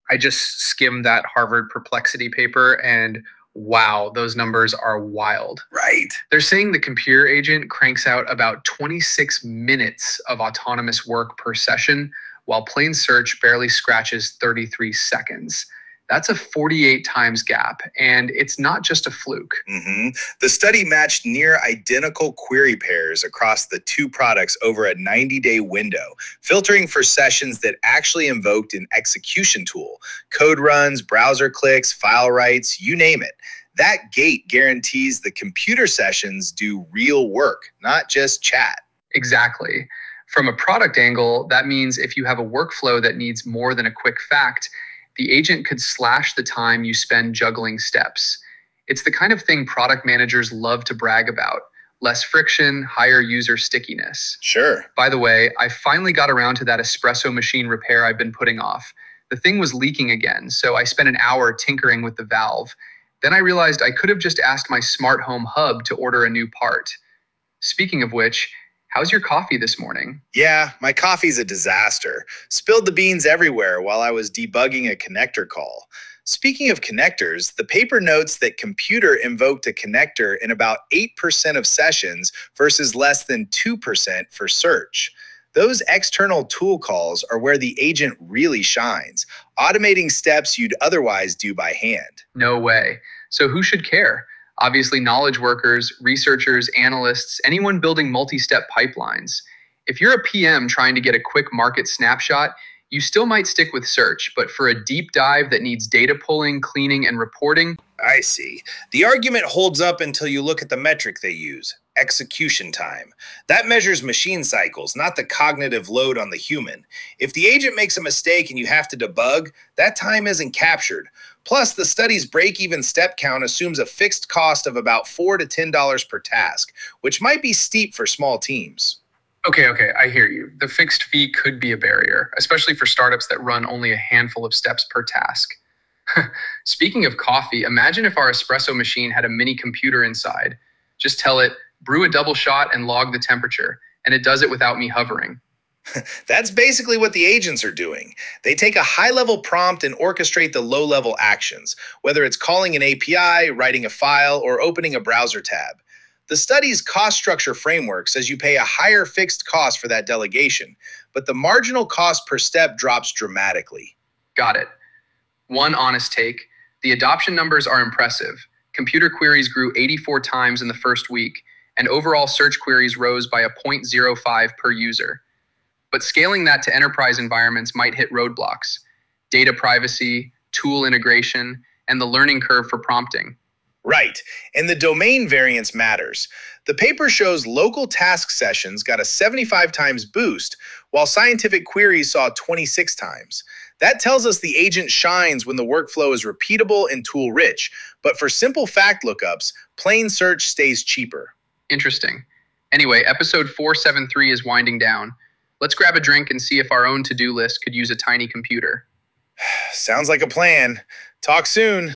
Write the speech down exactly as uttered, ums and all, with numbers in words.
I just skimmed that Harvard Perplexity paper and wow, those numbers are wild. Right. They're saying the computer agent cranks out about twenty-six minutes of autonomous work per session, while plain search barely scratches thirty-three seconds. That's a forty-eight times gap, and it's not just a fluke. hmm The study matched near identical query pairs across the two products over a ninety-day window, filtering for sessions that actually invoked an execution tool, code runs, browser clicks, file writes, you name it. That gate guarantees the computer sessions do real work, not just chat. Exactly. From a product angle, that means if you have a workflow that needs more than a quick fact, the agent could slash the time you spend juggling steps. It's the kind of thing product managers love to brag about: less friction, higher user stickiness. Sure. By the way, I finally got around to that espresso machine repair I've been putting off. The thing was leaking again, so I spent an hour tinkering with the valve. Then I realized I could have just asked my smart home hub to order a new part. Speaking of which, how's your coffee this morning? Yeah, my coffee's a disaster. Spilled the beans everywhere while I was debugging a connector call. Speaking of connectors, the paper notes that computer invoked a connector in about eight percent of sessions versus less than two percent for search. Those external tool calls are where the agent really shines, automating steps you'd otherwise do by hand. No way. So who should care? Obviously, knowledge workers, researchers, analysts, anyone building multi-step pipelines. If you're a P M trying to get a quick market snapshot, you still might stick with search, but for a deep dive that needs data pulling, cleaning, and reporting, I see. The argument holds up until you look at the metric they use: execution time. That measures machine cycles, not the cognitive load on the human. If the agent makes a mistake and you have to debug, that time isn't captured. Plus, the study's break-even step count assumes a fixed cost of about four to ten dollars per task, which might be steep for small teams. okay, okay, I hear you. The fixed fee could be a barrier, especially for startups that run only a handful of steps per task. Speaking of coffee, imagine if our espresso machine had a mini computer inside. Just tell it, brew a double shot and log the temperature, and it does it without me hovering. That's basically what the agents are doing. They take a high-level prompt and orchestrate the low-level actions, whether it's calling an A P I, writing a file, or opening a browser tab. The study's cost structure framework says you pay a higher fixed cost for that delegation, but the marginal cost per step drops dramatically. Got it. One honest take: the adoption numbers are impressive. Computer queries grew eighty-four times in the first week, and overall search queries rose by a zero point zero five per user. But scaling that to enterprise environments might hit roadblocks: data privacy, tool integration, and the learning curve for prompting. Right, and the domain variance matters. The paper shows local task sessions got a seventy-five times boost, while scientific queries saw twenty-six times. That tells us the agent shines when the workflow is repeatable and tool-rich, but for simple fact lookups, plain search stays cheaper. Interesting. Anyway, episode four seventy-three is winding down. Let's grab a drink and see if our own to-do list could use a tiny computer. Sounds like a plan. Talk soon.